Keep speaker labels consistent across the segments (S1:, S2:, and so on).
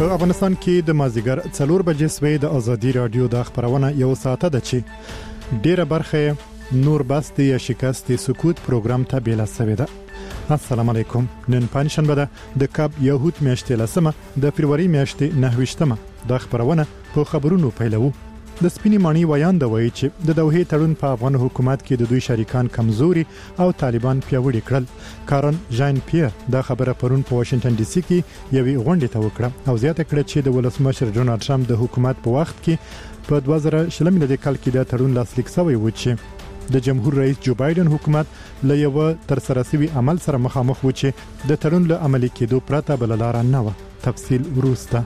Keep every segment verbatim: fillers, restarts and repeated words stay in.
S1: په افغانستان کې د مازیګر څلور بجې سوي د ازادي رادیو د خبرونه یو ساعت ده چې ډیره برخه نور بس دی یا شکست سکوت پروګرام ته بیل سوي ده. السلام علیکم. نن پنځشنبه ده د کاب یهود میاشتې لسمه د فروری میاشتې نه ویشتمه د خبرونه په خبرونو پیلو. د سپینی مانی ویان د وایي چې د دوحې تړون په افغان حکومت کې د دوی شریکان کمزوري او طالبان پیاوړي کړل. کارن ژان پیر دا خبره پرون په واشنگټن ډي سي کې یوې غونډې ته وکړه او زیاته کړه چې د ولسمشر ډونالد ټرمپ د حکومت په وخت کې په دوه زره شل میلادي کال کې د تړون لاسلیک شوی و چې د جمهور رئیس جو بایدن حکومت له یو تر سره سوي عمل سره مخامخ و چې د تړون له عملي کېدو پرته بل لار نه و. تفصیل وروسته.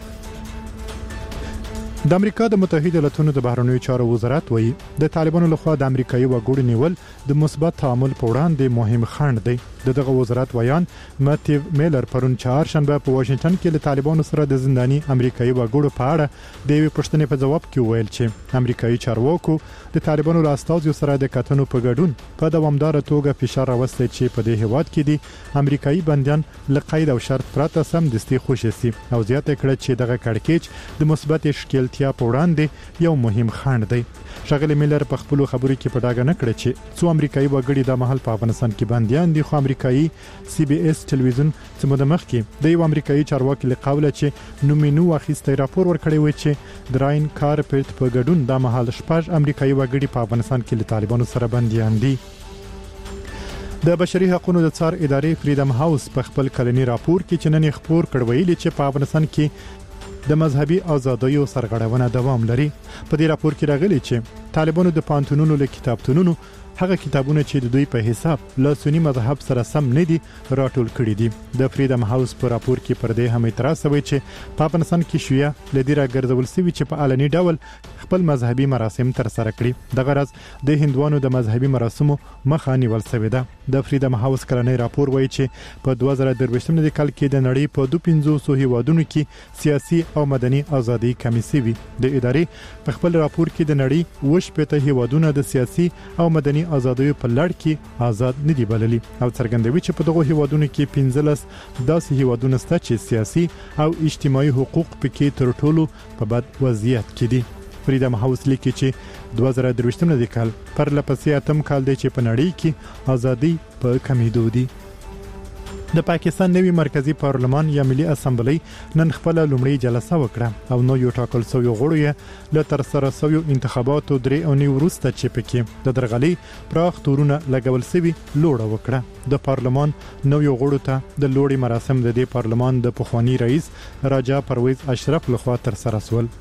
S1: د امریکا د متحده ایالاتونو د بهرنیو چارو وزارت وایي د طالبانو لخوا د امریکایي وګړو نیول د مثبت تعامل په وړاندې مهم خنډ دی. دغه وزارت ویان ماتیو میلر پرون چهارشنبه په واشنگټن کې له طالبانو سره د زنداني امریکایي وګړو په اړه د یوې پوښتنې په ځواب کې ویل چې امریکایي چارواکو د طالبانو له استازو سره د کتنو په ګډون په دوامدار توګه فشار راوستي چې په دې هیواد کې دي امریکایي بنديان له قید او شرط پرته سم دستي خوشي سي او زیاته کړه چې دغه کړکېچ د مثبت اشکالتیا په وړاندې یو مهم خنډ دی. شغله میلر په خپل خبرو کې په ډاګه نه کړ چې څو امریکایي وګړي د محل په افغانستان کې بنديان دي خو امریکایي سی بي اس ټلویزیون چې مدمخ کې د یو امریکایي چارواکي له قوله چې نومینو اخیسته راپور ورکړی و چې دراین کارپټ په ګډون د محل شپږ امریکایي وګړي په افغانستان کې له طالبانو سره بنديان دي. د بشري حقوقو د څار ادارې فریډم هاوس په خپل کلنی راپور کې چې نن خبر کړویل چې په افغانستان کې د مذهبي ازادیو سرغړونه دوام لري. په دې راپور کې راغلي چې طالبانو د پانتونونو له کتابتونونو هغه کتابونه چې د دوی په حساب له سنی مذهب سره سم نه دي راټول کړي دي. د فریډم هاوس په راپور کې پر دې هم اعتراض شوی چې په افغانستان کې شیعه لدی راګرځول شوی چې په علني ډول خپل مذهبي مراسم تر سره کړي. د غرض د هندوانو د مذهبي مراسمو مخه نیول شوی ده. د فریډم هاوس کلنی راپور وایي چې په دوه زره درویشتم میلادي کال کې د نړۍ په دوه پنځوس هیوادونو کې سیاسي او مدني ازادي کمې شوې. د ادارې په خپل راپور کې د نړۍ وش پته هیوادونو د سیاسي او مدني ازادیو په لړ کې آزاد نه دي بللي او څرګندوي چې په دغه هیوادونو کې پنځلس داسې هیوادونه شته چې سیاسي او اجتماعي حقوق پکې تر ټولو په بد وضعیت کې دي. فریډم هاوس لیکي چې دوه زره درویشتم میلادي کال پر لپسې اتم کال دی چې په نړۍ کې ازادي په کمیدو دي. د پاکستان نوی مرکزی پارلمان یا ملي اسمبلی نن خپل لومړی جلسه وکړه او نو یو ټاکل شوی غړي له تر سره شوی انتخاباتو درې او نیو وروسته چې پکې د درغلي پراخ تورونه لګول شوی لوړه وکړه. د پارلمان نو یو غړو ته د لوړي مراسم د دې پارلمان د پخوانی رئیس راجا پرویز اشرف لخوا تر سره سول.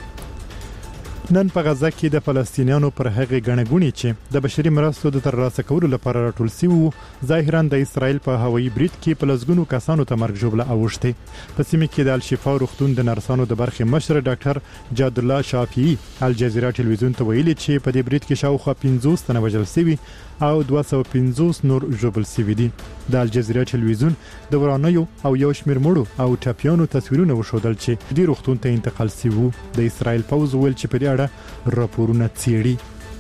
S1: نن په غزه کې د فلسطینیانو پر هغه غنغونی چې د بشري مرستو د ترلاسه کولو لپاره راټول شوی ظاهرا د اسرایل په هوایي برید کې په لسګونو کسانو ته مرګ ژوبله اوښتي. په سیمه کې د الشفا روغتون د نرسانو د برخې مشر ډاکټر جاد الله شافعي الجزیره ټلویزیون ته ویلي چې په دې برید کې شاوخوا پنځوس تنه وژل شوي او دوه سوه پنځوس نور ژوبل شوي دي. د الجزیره ټلویزیون د ورانیو او یو شمېر مړو او ټپیانو تصویرونه وښودل چې د روغتون ته انتقال شوي. د اسرایل پوځ ویل چې په دې اړه راپورونه څېړي.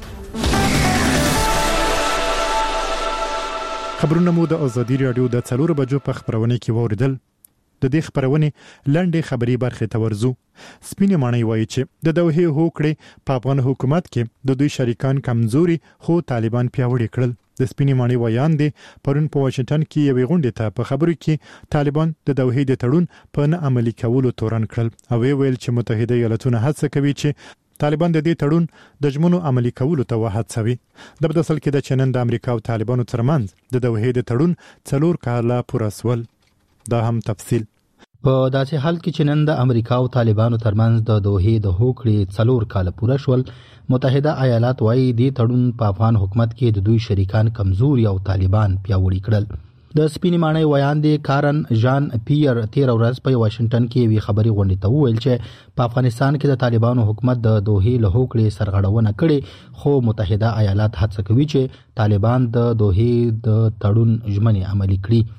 S1: خبرونه مو د ازادي رادیو د څلور بجو په خبرونه کې وریدل. د دې خبرونه لنډه خبري برخه ته ورزو. سپینې مانی وایي چې د دوحې هوکړې په افغان حکومت کې د دوی شریکان کمزوري خو طالبان پیاوړي کړل. د سپینې مانی ویان دي پرون په واشنگټن کې یوې غونډې ته په خبرو کې طالبان د دوحې د تړون په نه عملي کولو تورن کړل او ویل چې متحده ایالاتونه هڅه کوي چې طالبان د دې تړون د ژمنو عملي کولو ته وهڅوي. د بدسل کې د چنن د امریکا او طالبانو ترمنځ د دوحې د تړون څلور کاله پوره سول. دا هم تفصیل.
S2: په داسې حال کې چې نن د امریکا او طالبانو ترمنځ د دوحې د هوکړې څلور کاله پوره شول، متحده ایالات وايي د تړون په افغان حکومت کې د دوی شریکان کمزوري او طالبان پیاوړي کړل. د سپینې مانی ویان دی کارن ژان پیر تیر ورځ په واشنگټن کې وی خبري غونډې ته وویل چې په افغانستان کې د طالبانو حکومت د دوحې له هوکړې سرغړونه کړې خو متحده ایالات هڅه کوي چې طالبان د دوحې د تړون ژمنې عملي کړي.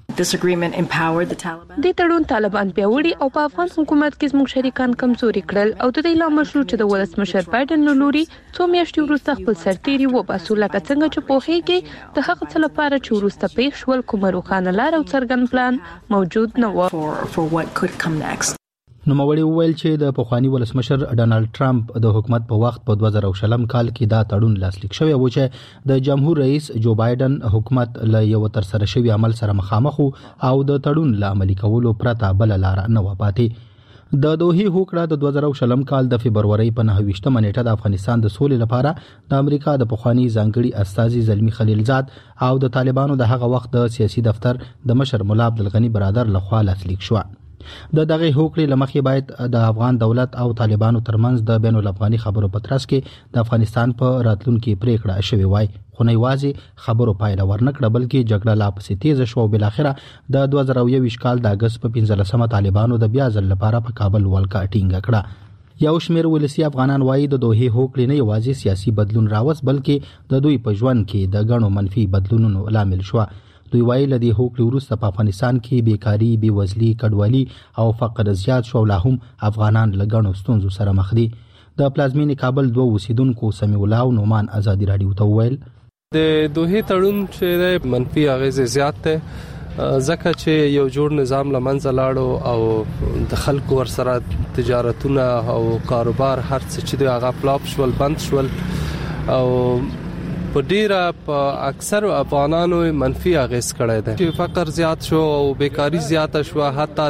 S3: د تړون طالبان پیاوړي او په افغان حکومت کې زموږ شریکان کمزوري کړل او د دې لامل شو چې د ولسمشر بایدن لوري څو میاشتې وروسته خپل سرتیري وباسو لکه څنګه چې پوهیږي د هغه څه لپاره چې وروسته پیښ شول کومه روښانه لار او څرګند پلان موجود نه و.
S2: نوموړي وویل چې د پخوانی ولسمشر ډانلډ ټرمپ د حکومت په وخت په دوه زره شلم کال کې دا تړون لاسلیک شوی و چې د جمهور رئیس جو بایدن حکومت له یو تر سره شوی عمل سره مخامخ او د تړون له عملي کولو پرته بل لار نه و پاتې. د دوحې هوکړه د دوه زره شلم کال د فبرवरी په نهه ویشتمه نیټه د افغانستان د سولې لپاره د امریکا د پخوانی ځانګړي استازي زلمی خلیلزاد او د طالبانو د هغه وخت د سیاسي دفتر د مشر مولا عبدالغنی برادر لخوا لاسلیک شو. د دغه هوکړې لمخې باید د افغان دولت او طالبانو ترمنځ د بین الافغاني خبرو په ترڅ کې د افغانستان په راتلونکو پریکړه شوې وای، خو نه یوازې خبرو پایله ورنکړه بلکې جګړه لا پسې تیز شو او بل اخره د دوه زره یوویشت کال د اگست په پنځلسمه طالبانو د بیا ځل لپاره په کابل ولکه ټینګه کړه. یو شمېر ولسی افغانان وایي د دوحې هوکړې نه یوازې سیاسي بدلون راوست بلکې د دوی په ژوند کې د غنو منفي بدلونونو لامل شو. دوی وایي لدی هوکړې وروسته په افغانستان کې بیکاری، بیوزلي، کډوالي او فقر زیات شو، لا هم افغانان له غنو ستونزو سره مخ دي. د پلازمینې کابل دوه اوسیدونکو سمیع الله او نومان ازادي رادیو ته وویل
S4: د دوحې تړون چې منفي اغیز زیات دی ځکه چې یو جوړ نظام لمنځه لاړو او د خلکو ورسره تجارتونه او کاروبار هر څه چې دی هغه فلاپ شول، بند شول او په ډیره په اکثر افغانانو منفي اغیز کړی دی چې فقر زیات شو او بیکاری زیات شو، حتی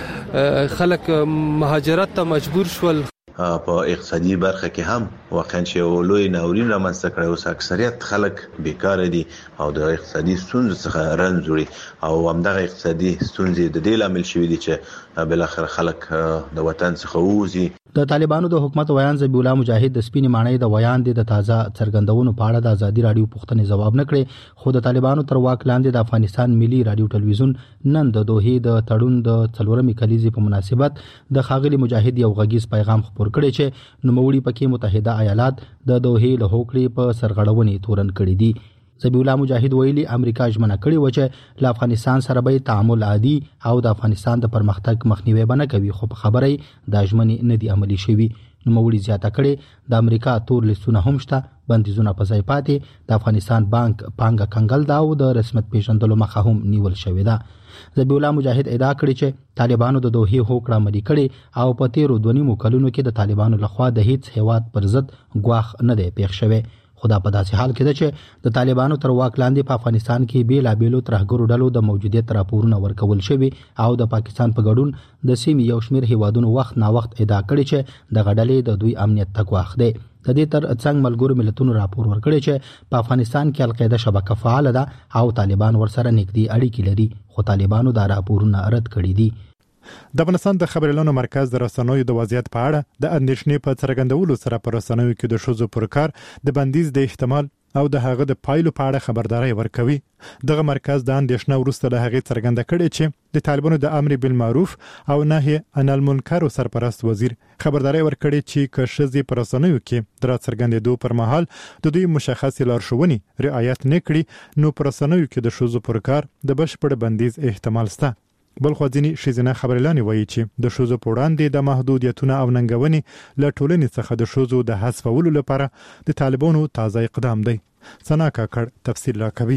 S4: د خلک مهاجرت ته مجبور شول.
S5: په اقتصادي برخه کې هم واقعا چې لوی ناورین رامنځته کړی، اوس اکثریت خلک بیکاره دي او د اقتصادي ستونزو څخه رنځ وړي او همدغه اقتصادي ستونزې د دې لامل شوي دي چې بل اخر خلک د وطن څخه ووځي.
S2: د طالبانو د حکومت ویان ذبیح الله مجاهد د سپینې ماڼۍ د ویان د تازه څرګندونو په اړه د ازادي رادیو پوښتنې ځواب نه کړي، خو د طالبانو تر واک لاندې د افغانستان ملي رادیو ټلویزیون نن د دوحې د تړون د څلورمې کلیزې په مناسبت د ښاغلي مجاهد یو غږیز پیغام خپور کړی چې نوموړي پکې متحده ایالات د دوحې له هوکړې په سرغړونې تورن کړي دي. ذبیح الله مجاهد ویلي امریکا ژمنه کړې و چې له افغانستان سره به تعامل عادي او د افغانستان د پرمختګ مخنیوي به نه کوي، خو په خبره د ژمنې نه دي عملي شوي. نوموړي زیاته کړې د امریکا تور لیستونه هم شته، بندیزونه په ځای پاتې، د افغانستان بانک پانګه کنګل دا او د رسمیت پیژندلو مخه هم نیول شوې ده. ذبیح الله مجاهد ادعا کړې چې طالبانو د دوحې هوکړه عملي کړې او په تیرو دوه نیمو کلونو کې د طالبانو لخوا د هیڅ هیواد پر ضد ګواښ نه دی پیښ شوی. خدا په داسې حال کې ده چې د طالبانو تر واک لاندې په افغانستان کې بیلابیلو ترهګرو ډلو د موجودیت راپورونه ورکول شوي او د پاکستان په ګډون د سیمې یو شمېر هیوادونو وخت نا وخت ادعا کړې چې د غډلې د دوی امنیت ته ګواښ دی. د دې تر څنګ ملګرو ملتونو راپور ورکړی چې په افغانستان کې القاعده شبکه فعال ده او طالبان ورسره نږدې اړیکې لري، خو طالبانو دا راپورونه رد کړي دي.
S1: د افغانستان د خبريالانو مرکز د رسنیو د وضعیت په اړه د اندېښنې په څرګندولو سره پر رسنیو کې د ښځو پر کار د بندیز د احتمال او د هغه د پایلو په اړه خبرداري ورکوي. دغه مرکز د اندېښنې وروسته له هغې څرګنده کړې چې د طالبانو د امر بالمعروف او نهي عن المنکر سرپرست وزیر خبرداري ورکړي چې که ښځې پر رسنیو کې د راڅرګندېدو پر مهال د دوی مشخص لارښوونې رعایت نه کړي نو پر رسنیو کې د ښځو پر کار د بشپړ بندیز احتمال شته. بل خو ځینې ښځینه خبريالانې وایي چې د ښځو په وړاندې د محدودیتونو او ننګونې له ټولنې څخه د ښځو د حذفولو لپاره د طالبانو تازه اقدام دی. ثنا کاکړ تفصیل راکوي.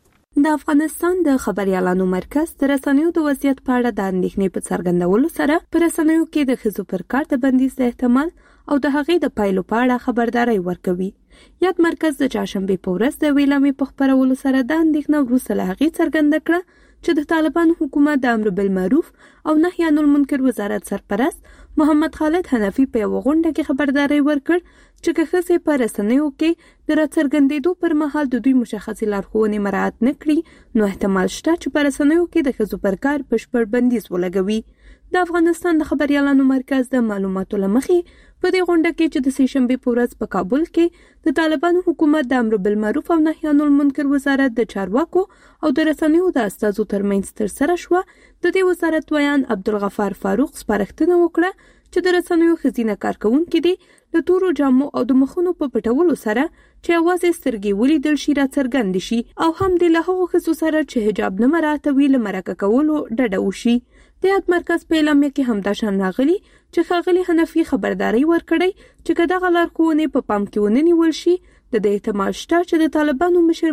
S6: د افغانستان د خبريالانو مرکز د رسنیو د وضعیت په اړه د اندېښنې په څرګندولو سره پر رسنیو کې د ښځو پر کار د بندیز د احتمال او د هغې د پایلو په اړه خبرداري ورکوي. یاد مرکز د چهارشنبې په ورځ د ویلامې په خپرولو سره د اندېښنه وروسته له هغې څرګنده کړه چې د طالبانو حکومت د امر بالمعروف او نهي عن المنکر وزارت سرپرست محمد خالد حنفي په یو غونډه کې خبرداري ورکړ چې که ښځې په رسنیو کې د راڅرګندېدو پر مهال د دوی مشخصې لارښوونې مراعات نه کړي نو احتمال شته چې په رسنیو کې د ښځو پر کار بشپړ بندیز ولګوي. د افغانستان د خبريالانو مرکز د معلوماتو له مخې په دې غونډه کې چې د سې شنبې په ورځ په کابل کې د طالبانو حکومت د امر بالمعروف او نهي عن المنکر وزارت د چارواکو او د رسنیو د استازو ترمنځ ترسره شوه، د دې وزارت ویان عبدالغفار فاروق سپارښتنه وکړه چې د رسنیو ښځینه کارکوونکي دي د تورو جامو او د مخونو په پټولو سره چې یوازې سترګې ولیدل شي راڅرګند شي او هم د له هغو ښځو سره چې حجاب نه مراعاتوي له مرکه کولو ډډه وشي. د یاد مرکز په اعلامیه کې همدا شان راغلي چې ښاغلي حنفي خبرداري ورکړی چې که دغه لارښوونې په پام کې ونه نیول شي د دې احتمال شته چې د طالبانو مشر